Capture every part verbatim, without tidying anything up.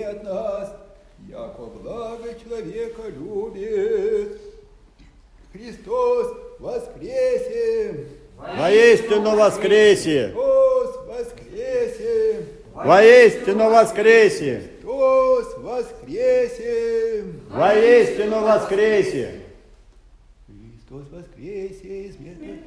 от нас, яко благо человека любит. Христос воскресе! Воистину воскресе! Христос воскресе! Воистину воскресе! Христос воскресе! Воистину воскресе! Христос воскресе из мертвых.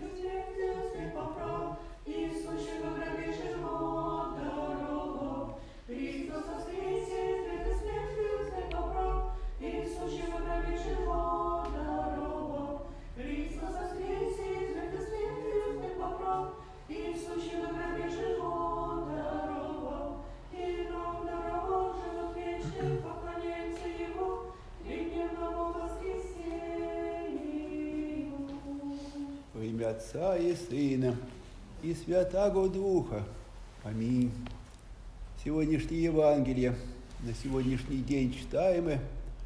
Во имя Отца и Сына и Святаго Духа. Аминь. Сегодняшнее Евангелие на сегодняшний день читаемое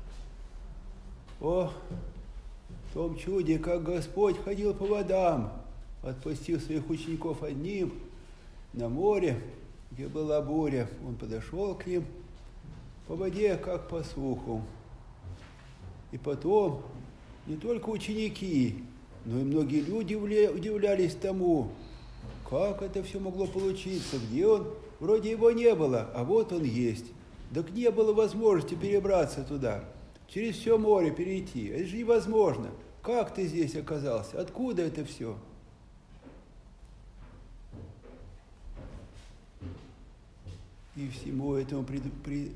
о том чуде, как Господь ходил по водам, отпустив своих учеников одним на море, где была буря. Он подошел к ним по воде, как по суху. И потом не только ученики, но и многие люди удивлялись тому, как это все могло получиться, где он, вроде его не было, а вот он есть. Так не было возможности перебраться туда, через все море перейти. Это же невозможно. Как ты здесь оказался? Откуда это все? И всему этому, пред, пред,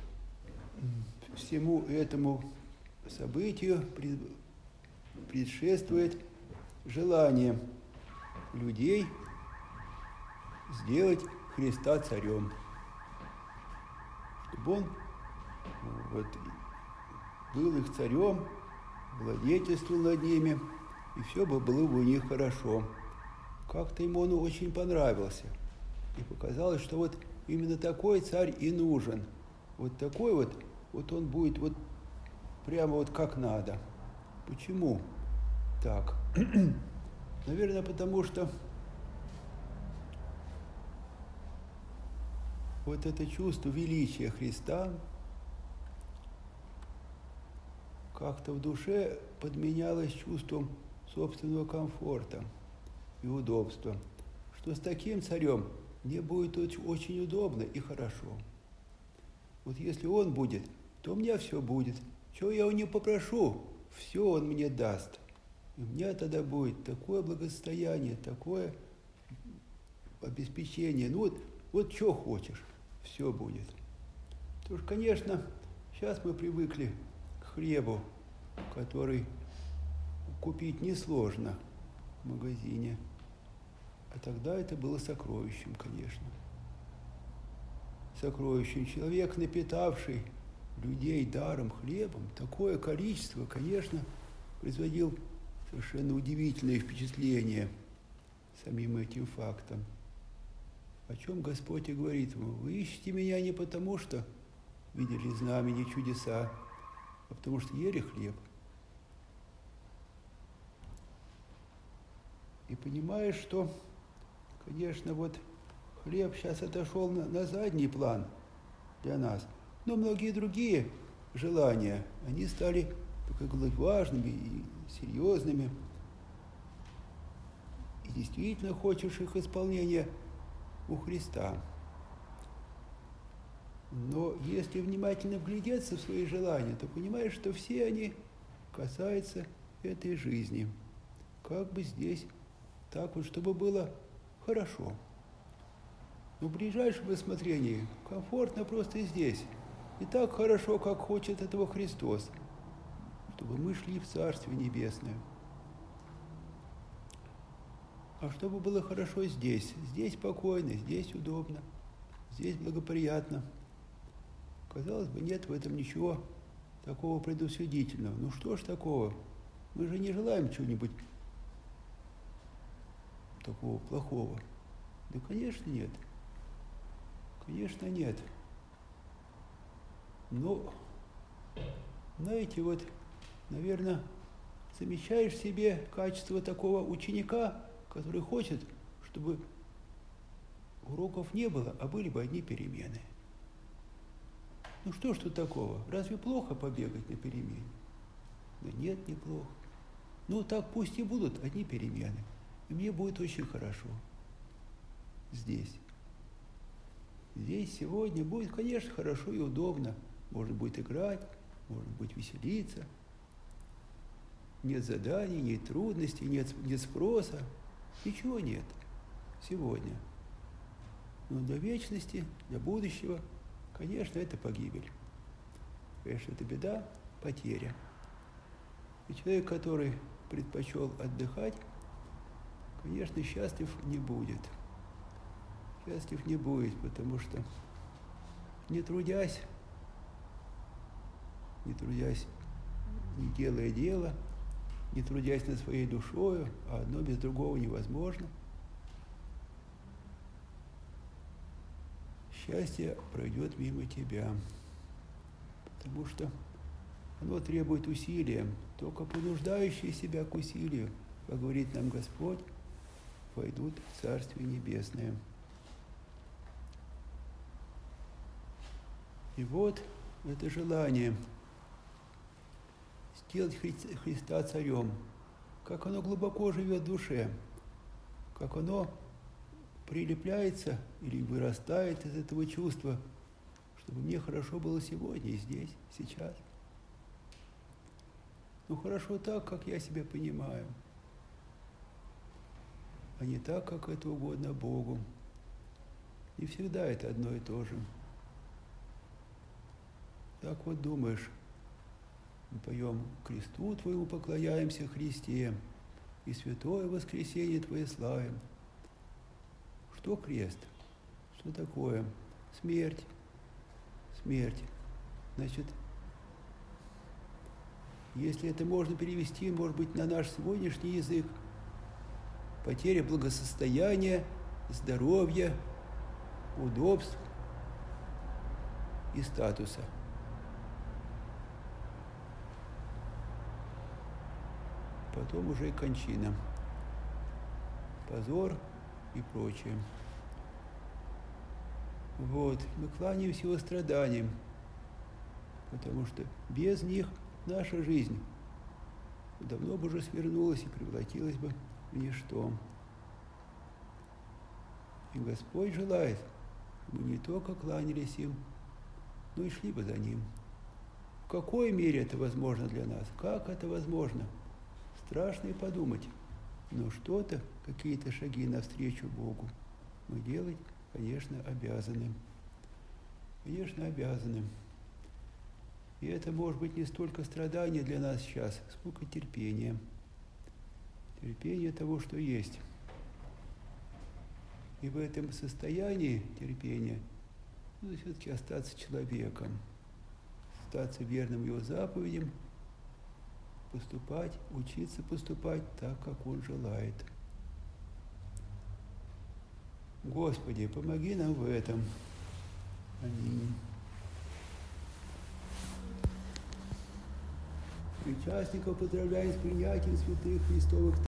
всему этому событию пред, предшествует желание людей сделать Христа царем, чтобы он вот, был их царем, владетельствовал над ними, и все бы было бы у них хорошо. Как-то ему он очень понравился, и показалось, что вот именно такой царь и нужен. Вот такой вот, вот он будет вот прямо вот как надо. Почему так? Наверное, потому что вот это чувство величия Христа как-то в душе подменялось чувством собственного комфорта и удобства, что с таким царем мне будет очень удобно и хорошо. Вот если он будет, то у меня все будет. Чего я у него попрошу, все он мне даст. И у меня тогда будет такое благосостояние, такое обеспечение. Ну вот, вот что хочешь, все будет. Потому что, конечно, сейчас мы привыкли к хлебу, который купить несложно в магазине. А тогда это было сокровищем, конечно. Сокровищем. Человек, напитавший людей даром хлебом, такое количество, конечно, производил совершенно удивительное впечатление самим этим фактом. О чем Господь и говорит ему: вы ищете меня не потому, что видели знамения, чудеса, а потому что ели хлеб. И понимаешь, что, конечно, вот хлеб сейчас отошел на, на задний план для нас, но многие другие желания, они стали как бы важными и серьезными. И действительно хочешь их исполнения у Христа. Но если внимательно вглядеться в свои желания, то понимаешь, что все они касаются этой жизни. Как бы здесь так вот, чтобы было хорошо. Но в ближайшем рассмотрении комфортно просто здесь. И так хорошо, как хочет этого Христос, чтобы мы шли в Царствие Небесное. А чтобы было хорошо здесь, здесь спокойно, здесь удобно, здесь благоприятно. Казалось бы, нет в этом ничего такого предусудительного. Ну что ж такого? Мы же не желаем чего-нибудь такого плохого. Да, конечно, нет. Конечно, нет. Но, знаете, вот, наверное, замечаешь в себе качество такого ученика, который хочет, чтобы уроков не было, а были бы одни перемены. Ну что ж тут такого? Разве плохо побегать на перемене? Да нет, неплохо. Ну так пусть и будут одни перемены. И мне будет очень хорошо. Здесь. Здесь сегодня будет, конечно, хорошо и удобно. Можно будет играть, можно будет веселиться. Нет заданий, нет трудностей, нет, нет спроса. Ничего нет сегодня. Но для вечности, для будущего, конечно, это погибель. Конечно, это беда, потеря. И человек, который предпочел отдыхать, конечно, счастлив не будет. Счастлив не будет, потому что, не трудясь, не трудясь, не делая дела, не трудясь над своей душою, а одно без другого невозможно, счастье пройдет мимо тебя, потому что оно требует усилия. Только понуждающие себя к усилию, как говорит нам Господь, войдут в Царствие Небесное. И вот это желание сделать Христа царем, как оно глубоко живет в душе, как оно прилепляется или вырастает из этого чувства, чтобы мне хорошо было сегодня и здесь, сейчас. Ну хорошо так, как я себя понимаю, а не так, как это угодно Богу. Не всегда это одно и то же. Так вот думаешь, мы поем «Кресту Твоему поклоняемся, Христе, и святое воскресенье Твое славим». Что крест? Что такое? Смерть. Смерть. Значит, если это можно перевести, может быть, на наш сегодняшний язык, потеря благосостояния, здоровья, удобств и статуса. Потом уже и кончина, позор и прочее. Вот, мы кланяемся его страданиям, потому что без них наша жизнь давно бы уже свернулась и превратилась бы в ничто. И Господь желает, чтобы мы не только кланялись им, но и шли бы за ним. В какой мере это возможно для нас? Как это возможно? Страшно и подумать, но что-то, какие-то шаги навстречу Богу мы делать, конечно, обязаны. Конечно, обязаны. И это может быть не столько страдание для нас сейчас, сколько терпение. Терпение того, что есть. И в этом состоянии терпения надо все-таки остаться человеком, остаться верным его заповедям, поступать, учиться поступать так, как он желает. Господи, помоги нам в этом. Аминь. Участников поздравляем с принятием святых Христовых